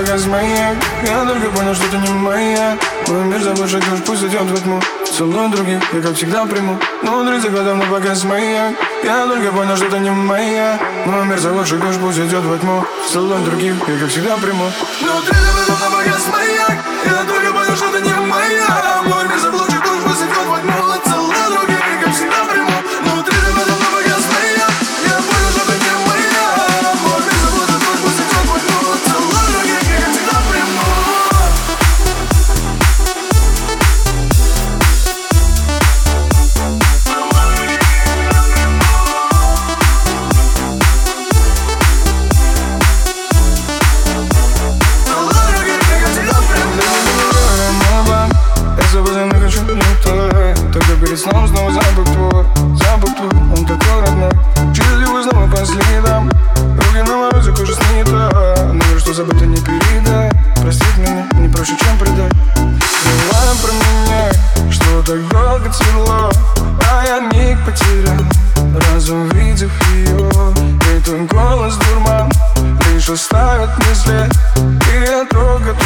показ маяк. Я только понял, что ты не моя. Мой мир заблудший душ, пусть идет во тьму. Целую других, я как всегда приму. Но он ризиком на показ маяк. Я только понял, что ты не моя. Мой мир заблудший душ, пусть идет во тьму. Целую других, я как всегда приму. Внутри тебя на показ маяк. Я только понял, что ты не моя. Мой мир заблудший душ, пусть идет во тьму. Целую других, я как всегда приму. Внутри тебя на показ маяк. Я понял, что ты не моя. Мой мир заблудший душ, пусть идет во тьму. Целую других, я как всегда приму. Только перед сном снова запах твой, он такой родной. Счастливый снова по следам. Руки на морозе, кожа снита. Но что забыто не передай. Простить меня не проще, чем предать. Забываем про меня, что так долго цвело. А я миг потерял, раз увидев ее. И твой голос дурман лишь оставит мне след. И я только